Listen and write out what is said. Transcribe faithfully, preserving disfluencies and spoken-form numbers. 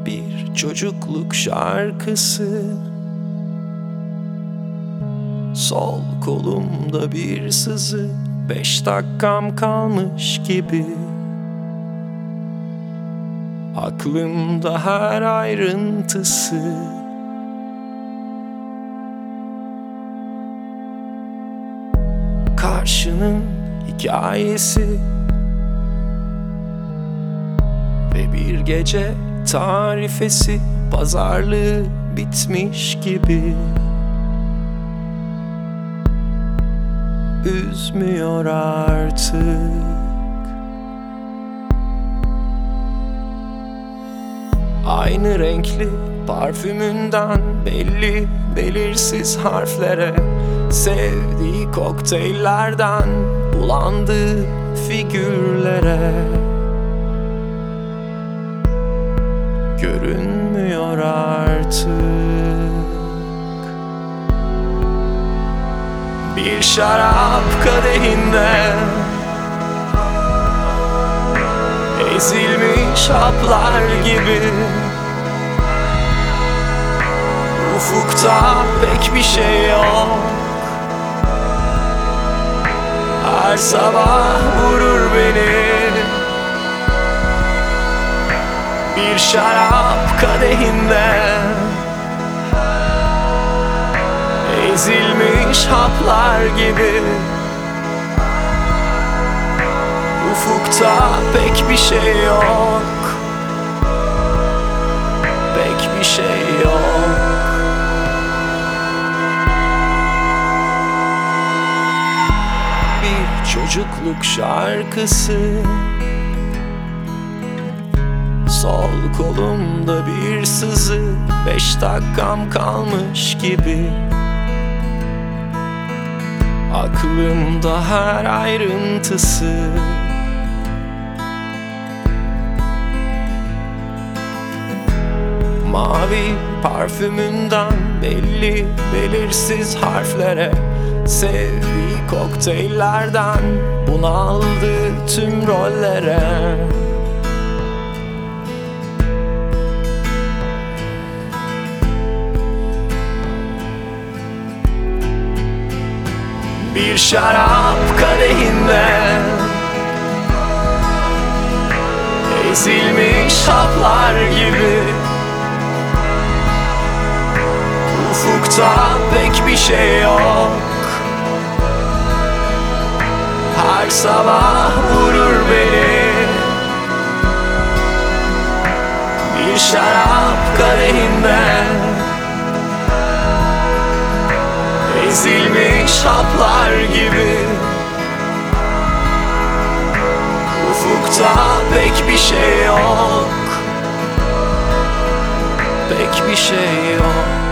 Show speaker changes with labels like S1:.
S1: Bir çocukluk şarkısı, sol kolumda bir sızı, beş dakikam kalmış gibi. Aklımda her ayrıntısı. Karşının hikayesi ve bir gece tarifesi, pazarlığı bitmiş gibi. Üzmüyor artık. Aynı renkli parfümünden belli belirsiz harflere, sevdiği kokteyllerden bulandığı figürlere. Görünmüyor artık. Bir şarap kadehinde ezilmiş haplar gibi. Ufukta pek bir şey yok. Her sabah vurur beni. Bir şarap kadehinde ezilmiş haplar gibi. Ufukta pek bir şey yok. Pek bir şey yok. Bir çocukluk şarkısı, sol kolumda bir sızı, beş dakikam kalmış gibi. Aklımda her ayrıntısı. Mavi parfümünden belli belirsiz harflere, sevdiği kokteyllerden bunaldı tüm rollere. Bir şarap kadehinde ezilmiş haplar gibi. Ufukta pek bir şey yok. Her sabah vurur beni. Bir şarap kadehinde ezilmiş haplar gibi. Ufukta pek bir şey yok. Pek bir şey yok.